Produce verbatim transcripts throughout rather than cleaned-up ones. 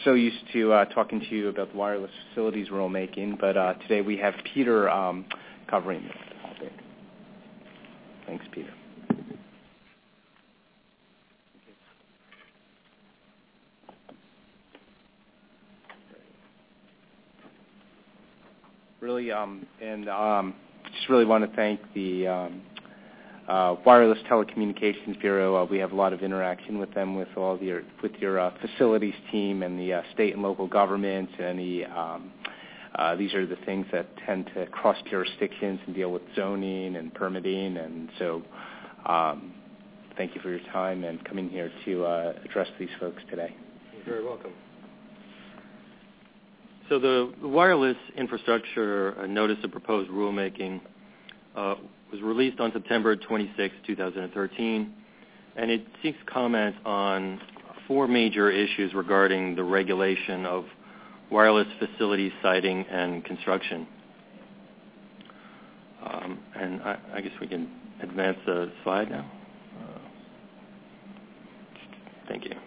so used to uh, talking to you about the wireless facilities rulemaking, but uh, today we have Peter um, covering this topic. Thanks, Peter. Really, um, and um, just really want to thank the um, uh, Wireless Telecommunications Bureau. Uh, we have a lot of interaction with them, with all your with your uh, facilities team and the uh, state and local governments. And the um, uh, these are the things that tend to cross jurisdictions and deal with zoning and permitting. And so, um, thank you for your time and coming here to uh, address these folks today. You're very welcome. So the wireless infrastructure notice of proposed rulemaking uh, was released on September twenty-sixth, two thousand thirteen, and it seeks comments on four major issues regarding the regulation of wireless facility siting and construction. Um, and I, I guess we can advance the slide now. Uh, thank you.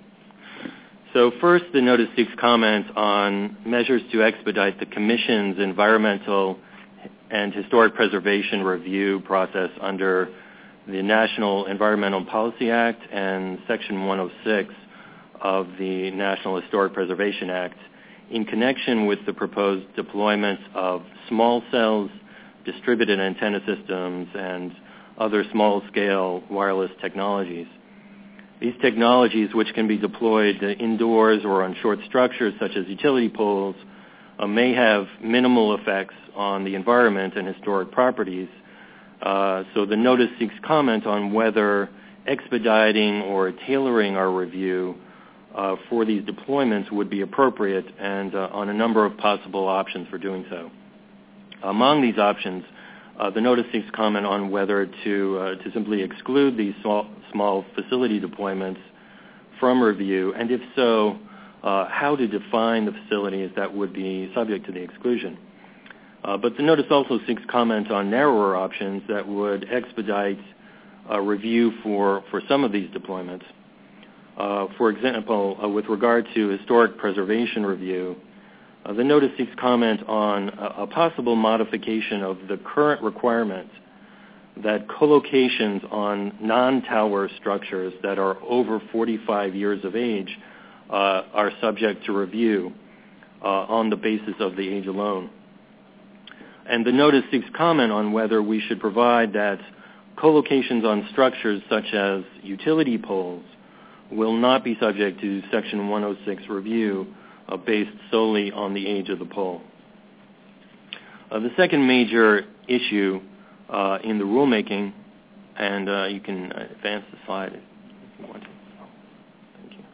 So first, the notice seeks comment on measures to expedite the Commission's environmental and historic preservation review process under the National Environmental Policy Act and Section one oh six of the National Historic Preservation Act in connection with the proposed deployment of small cells, distributed antenna systems, and other small-scale wireless technologies. These technologies, which can be deployed indoors or on short structures such as utility poles, uh, may have minimal effects on the environment and historic properties. Uh, so the notice seeks comment on whether expediting or tailoring our review uh, for these deployments would be appropriate, and uh, on a number of possible options for doing so. Among these options, Uh, the notice seeks comment on whether to uh, to simply exclude these small, small facility deployments from review, and if so, uh, how to define the facilities that would be subject to the exclusion. Uh, but the notice also seeks comment on narrower options that would expedite uh, review for, for some of these deployments. Uh, for example, uh, with regard to historic preservation review, Uh, the notice seeks comment on a, a possible modification of the current requirement that co-locations on non-tower structures that are over forty-five years of age uh, are subject to review uh, on the basis of the age alone. And the notice seeks comment on whether we should provide that co-locations on structures such as utility poles will not be subject to Section one oh six review Uh, based solely on the age of the pole. Uh, the second major issue uh, in the rulemaking, and uh, you can advance the slide if you want to. Thank you.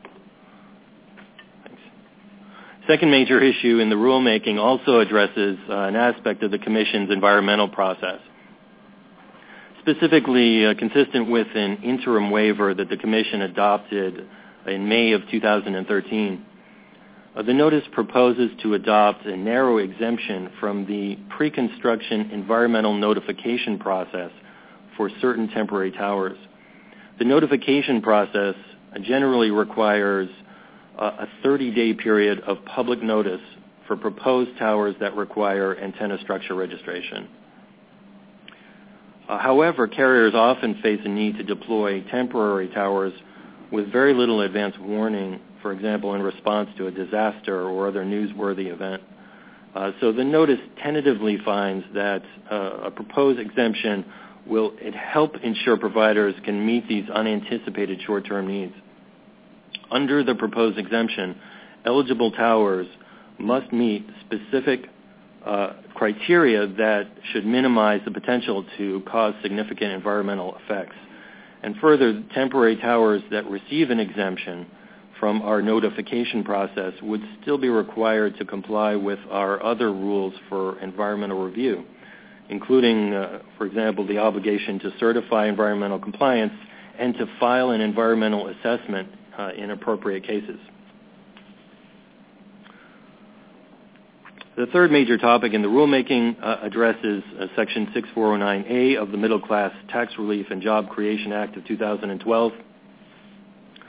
Thanks. Second major issue in the rulemaking also addresses uh, an aspect of the Commission's environmental process. Specifically, uh, consistent with an interim waiver that the Commission adopted in May of two thousand thirteen. Uh, the notice proposes to adopt a narrow exemption from the pre-construction environmental notification process for certain temporary towers. The notification process generally requires uh, a thirty-day period of public notice for proposed towers that require antenna structure registration. Uh, however, carriers often face a need to deploy temporary towers with very little advance warning, for example, in response to a disaster or other newsworthy event. Uh, so the notice tentatively finds that uh, a proposed exemption will it help ensure providers can meet these unanticipated short-term needs. Under the proposed exemption, eligible towers must meet specific uh, criteria that should minimize the potential to cause significant environmental effects. And further, temporary towers that receive an exemption from our notification process would still be required to comply with our other rules for environmental review, including, uh, for example, the obligation to certify environmental compliance and to file an environmental assessment uh, in appropriate cases. The third major topic in the rulemaking uh, addresses uh, Section sixty-four oh nine A of the Middle Class Tax Relief and Job Creation Act of two thousand twelve.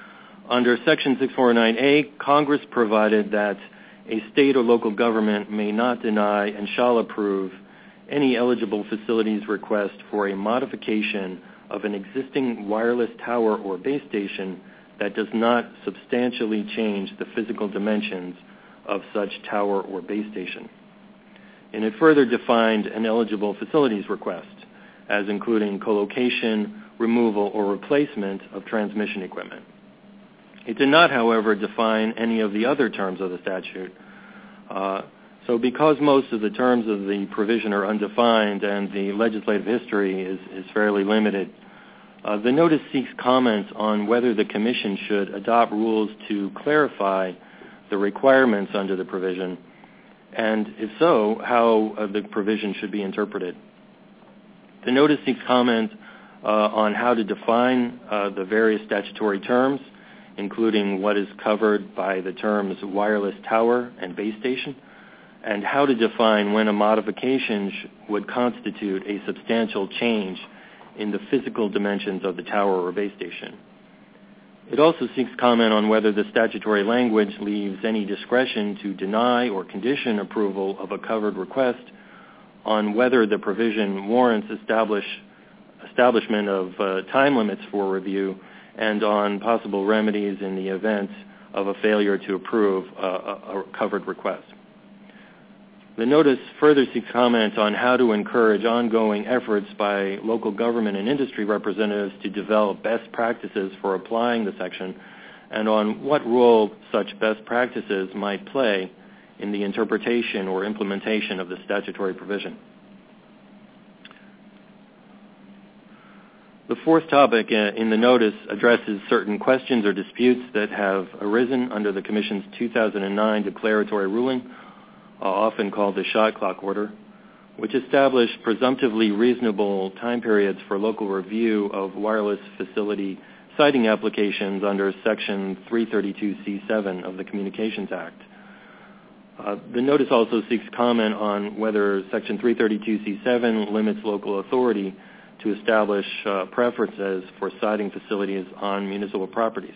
Under Section six forty-nine A, Congress provided that a state or local government may not deny and shall approve any eligible facilities request for a modification of an existing wireless tower or base station that does not substantially change the physical dimensions of such tower or base station. And it further defined an eligible facilities request as including co-location, removal, or replacement of transmission equipment. It did not, however, define any of the other terms of the statute. Uh, so because most of the terms of the provision are undefined and the legislative history is, is fairly limited, uh, the notice seeks comments on whether the Commission should adopt rules to clarify the requirements under the provision, and if so, how uh, the provision should be interpreted. The notice seeks comment uh, on how to define uh, the various statutory terms, including what is covered by the terms wireless tower and base station, and how to define when a modification sh- would constitute a substantial change in the physical dimensions of the tower or base station. It also seeks comment on whether the statutory language leaves any discretion to deny or condition approval of a covered request on whether the provision warrants establish, establishment of uh, time limits for review and on possible remedies in the event of a failure to approve uh, a, a covered request. The notice further seeks comment on how to encourage ongoing efforts by local government and industry representatives to develop best practices for applying the section and on what role such best practices might play in the interpretation or implementation of the statutory provision. The fourth topic in the notice addresses certain questions or disputes that have arisen under the Commission's two thousand nine declaratory ruling, uh, often called the shot clock order, which established presumptively reasonable time periods for local review of wireless facility siting applications under Section three thirty-two C seven of the Communications Act. Uh, the notice also seeks comment on whether Section three thirty-two C seven limits local authority to establish uh, preferences for siting facilities on municipal properties.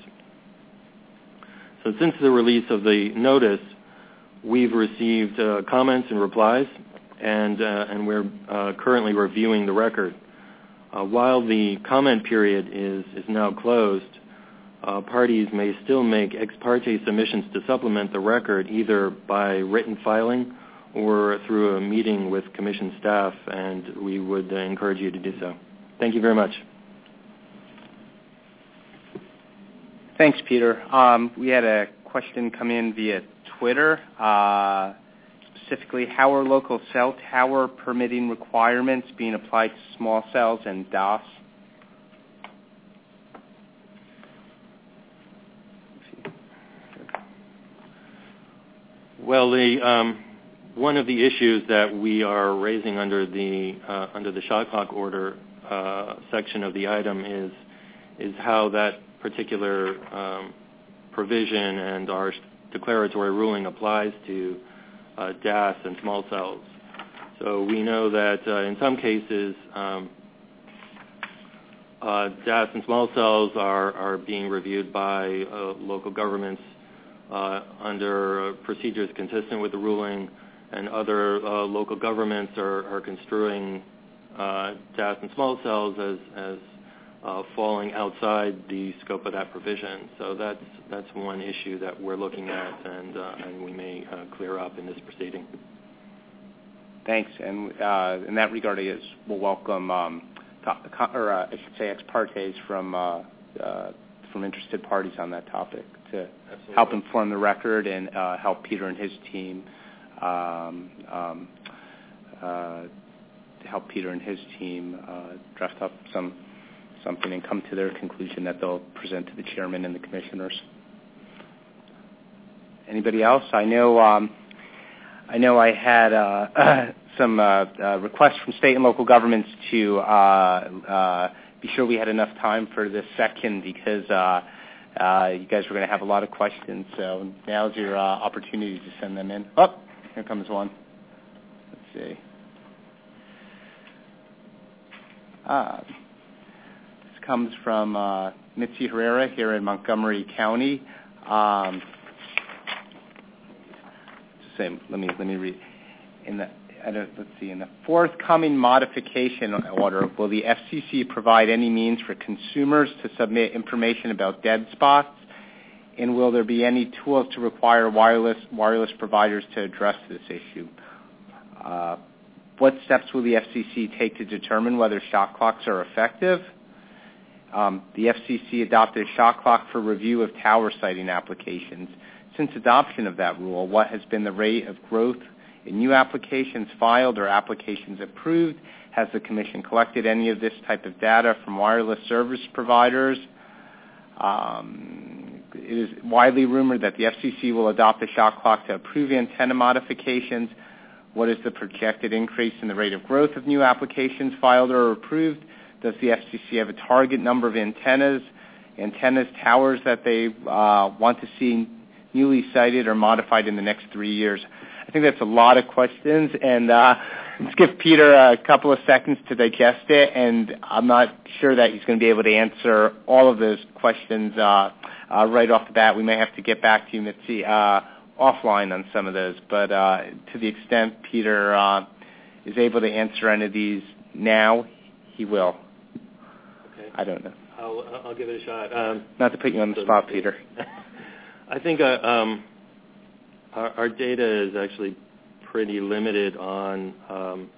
So since the release of the notice, we've received uh, comments and replies, and, uh, and we're uh, currently reviewing the record. Uh, while the comment period is, is now closed, uh, parties may still make ex parte submissions to supplement the record either by written filing or through a meeting with Commission staff, and we would uh, encourage you to do so. Thank you very much. Thanks, Peter. Um, we had a question come in via Twitter, uh, specifically how are local cell tower permitting requirements being applied to small cells and D O S? Well, the um, one of the issues that we are raising under the uh, under the shot clock order uh, section of the item is is how that particular um, provision and our declaratory ruling applies to uh, D A S and small cells. So we know that uh, in some cases um, uh, D A S and small cells are, are being reviewed by uh, local governments uh, under uh, procedures consistent with the ruling, and other uh, local governments are, are construing uh, D A S and small cells as, as uh, falling outside the scope of that provision. So that's that's one issue that we're looking at, and uh, and we may uh, clear up in this proceeding. Thanks. And uh, in that regard, I guess we'll welcome, um, or uh, I should say, ex partes from uh, uh, from interested parties on that topic to Absolutely. help inform the record and uh, help Peter and his team. Um, um, uh, to help Peter and his team uh, draft up some something and come to their conclusion that they'll present to the chairman and the commissioners. Anybody else? I know. Um, I know. I had uh, some uh, uh, requests from state and local governments to uh, uh, be sure we had enough time for this section because uh, uh, you guys were going to have a lot of questions. So now's your uh, opportunity to send them in. Oh. Here comes one. Let's see. Ah, it's comes from uh, Mitzi Herrera here in Montgomery County. Um, say, let me let me read. In the I don't, let's see. In the forthcoming modification order, will the F C C provide any means for consumers to submit information about dead spots? And will there be any tools to require wireless wireless providers to address this issue? Uh, what steps will the F C C take to determine whether shot clocks are effective? Um, the F C C adopted a shot clock for review of tower siting applications. Since adoption of that rule, what has been the rate of growth in new applications filed or applications approved? Has the Commission collected any of this type of data from wireless service providers? Um, it is widely rumored that the F C C will adopt a shot clock to approve antenna modifications. What is the projected increase in the rate of growth of new applications filed or approved? Does the F C C have a target number of antennas, antennas, towers that they uh, want to see newly sited or modified in the next three years? I think that's a lot of questions, and uh, let's give Peter a couple of seconds to digest it, and I'm not sure that he's going to be able to answer all of those questions uh, uh, right off the bat. We may have to get back to you, Mitzi, uh, offline on some of those, but uh, to the extent Peter uh, is able to answer any of these now, he will. Okay. I don't know. I'll, I'll give it a shot. Um, not to put you on the spot, Peter. I think uh, um, our, our data is actually pretty limited on um,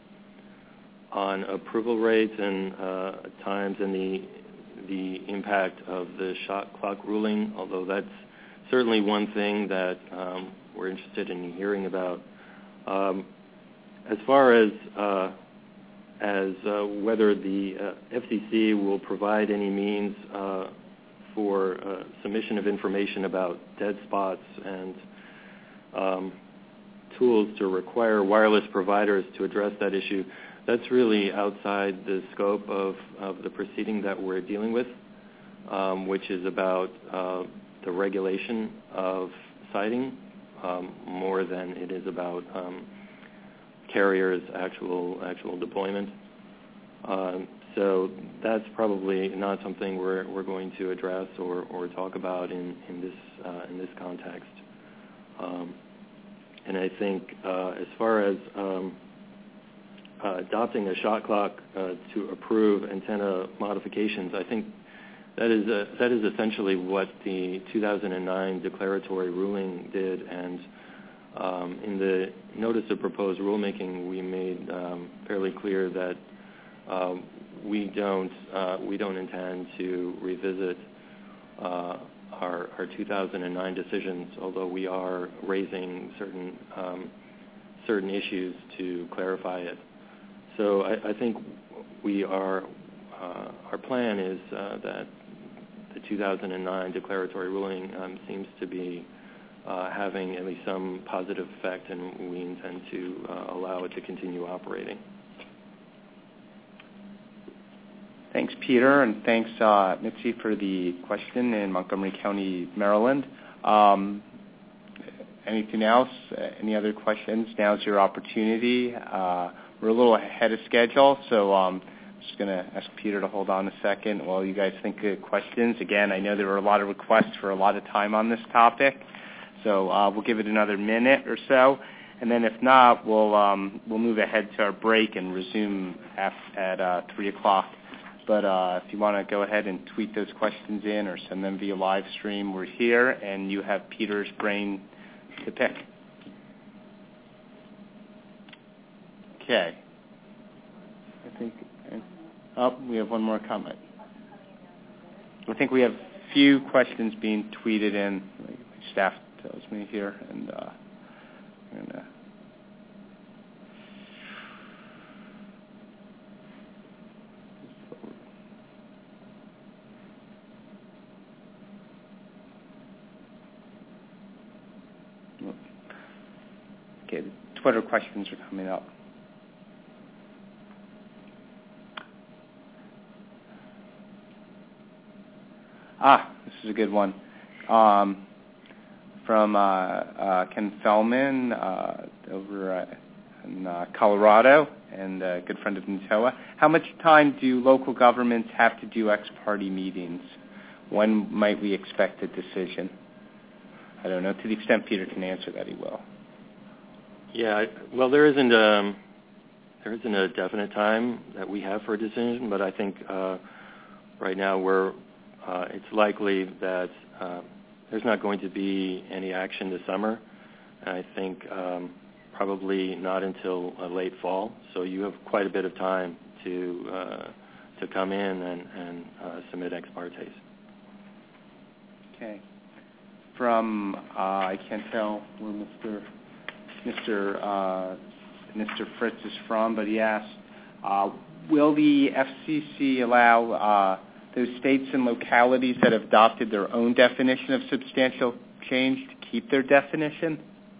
on approval rates and uh, times and the the impact of the shot clock ruling. Although that's certainly one thing that um, we're interested in hearing about. Um, as far as uh, as uh, whether the uh, F C C will provide any means uh, for uh, submission of information about dead spots and um, tools to require wireless providers to address that issue, that's really outside the scope of, of the proceeding that we're dealing with, um, which is about uh, the regulation of siting um, more than it is about um, carriers' actual actual deployment. Um, so that's probably not something we're we're going to address or, or talk about in in this uh, in this context. Um, and I think uh, as far as um, uh, adopting a shot clock uh, to approve antenna modifications, I think that is a, that is essentially what the two thousand nine declaratory ruling did. And um, in the notice of proposed rulemaking, we made um, fairly clear that um, we don't uh, we don't intend to revisit uh, our, our two thousand nine decisions, although we are raising certain um, certain issues to clarify it. So I, I think we are uh, our plan is uh, that the two thousand nine declaratory ruling um, seems to be uh, having at least some positive effect, and we intend to uh, allow it to continue operating. Thanks, Peter, and thanks, uh, Mitzi, for the question in Montgomery County, Maryland. Um, anything else? Uh, any other questions? Now's your opportunity. Uh, we're a little ahead of schedule, so um, I'm just going to ask Peter to hold on a second while you guys think of questions. Again, I know there were a lot of requests for a lot of time on this topic, so uh, we'll give it another minute or so. And then if not, we'll um, we'll move ahead to our break and resume at, at uh, three o'clock. But uh, if you want to go ahead and tweet those questions in or send them via live stream, we're here, and you have Peter's brain to pick. Okay. I think, oh, we have one more comment. I think we have a few questions being tweeted in. Staff tells me here, and uh, I'm going to... Okay, the Twitter questions are coming up. Ah, this is a good one. Um, from uh, uh, Ken Fellman uh, over at in uh, Colorado and a good friend of N T O A. How much time do local governments have to do ex parte meetings? When might we expect a decision? I don't know. To the extent Peter can answer that, he will. Yeah, well, there isn't a, there isn't a definite time that we have for a decision, but I think uh, right now we're, uh, it's likely that uh, there's not going to be any action this summer. I think um, probably not until uh, late fall. So you have quite a bit of time to uh, to come in and, and uh, submit ex partes. Okay. From uh, I can't tell where Mister Mister Uh, Mister Fritz is from, but he asked, uh, will the F C C allow uh, those states and localities that have adopted their own definition of substantial change to keep their definition?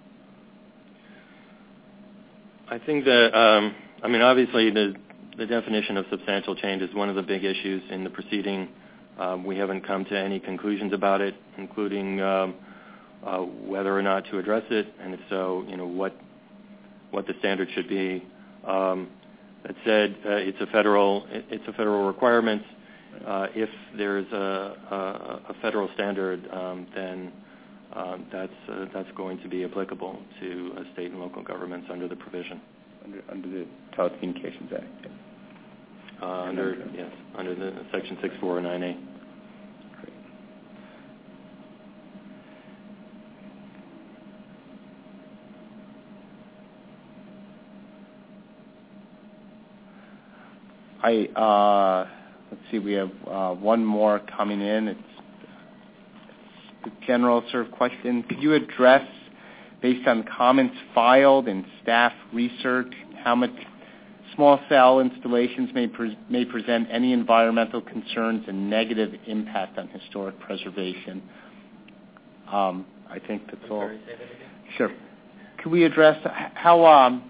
I think that, um, I mean, obviously the, the definition of substantial change is one of the big issues in the proceeding. Um, we haven't come to any conclusions about it, including um, uh, whether or not to address it, and if so, you know, what what the standard should be. Um, that said, uh, it's a federal it's a federal requirement. Uh, if there's a, a, a federal standard, um, then um, that's uh, that's going to be applicable to uh, state and local governments under the provision. Under, under the Telecommunications Act. Yeah. Uh, under yes, under the Section six four nine A. I uh, let's see. We have uh, one more coming in. It's, it's a general sort of question. Could you address, based on comments filed and staff research, how much small cell installations may pre- may present any environmental concerns and negative impact on historic preservation? Um, I think that's all. Sorry, say that again? Sure. Could we address how? Um,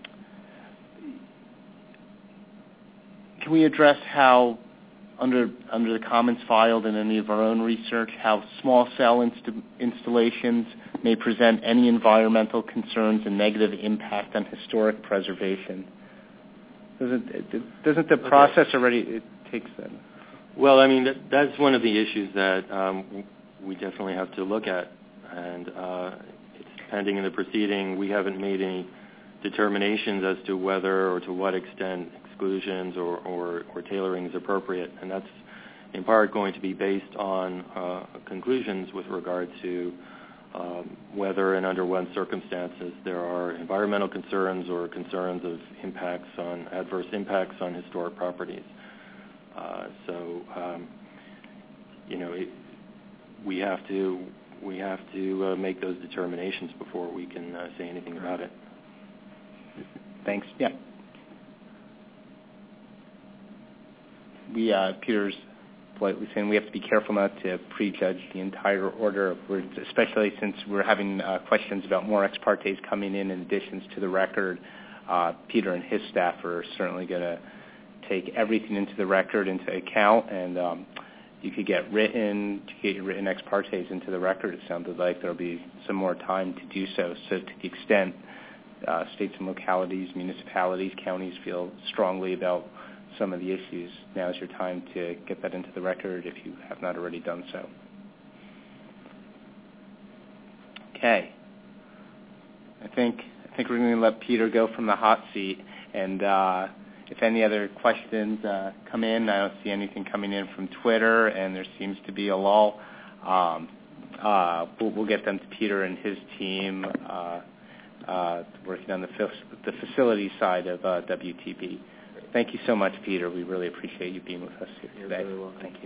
Can we address how, under under the comments filed in any of our own research, how small cell inst- installations may present any environmental concerns and negative impact on historic preservation? Doesn't it, doesn't the process okay. already it takes that? Well, I mean that, that's one of the issues that um, we definitely have to look at, and uh, it's pending in the proceeding. We haven't made any determinations as to whether or to what extent exclusions or, or, or tailoring is appropriate, and that's in part going to be based on uh, conclusions with regard to um, whether and under what circumstances there are environmental concerns or concerns of impacts on adverse impacts on historic properties. Uh, so, um, you know, it, we have to we have to uh, make those determinations before we can uh, say anything about it. Thanks. Yeah. We, uh, Peter's politely saying we have to be careful not to prejudge the entire order, we're, especially since we're having uh, questions about more ex partes coming in in additions to the record. Uh, Peter and his staff are certainly going to take everything into the record into account, and um, you could get written, to get your written ex partes into the record. It sounded like there'll be some more time to do so. So to the extent uh, states and localities, municipalities, counties feel strongly about some of the issues, now is your time to get that into the record if you have not already done so. Okay. I think I think we're going to let Peter go from the hot seat, and uh, if any other questions uh, come in, I don't see anything coming in from Twitter, and there seems to be a lull. Um, uh, we'll, we'll get them to Peter and his team uh, uh, working on the, the facility side of uh, W T B. Thank you so much, Peter. We really appreciate you being with us here You're today. very welcome. Thank you.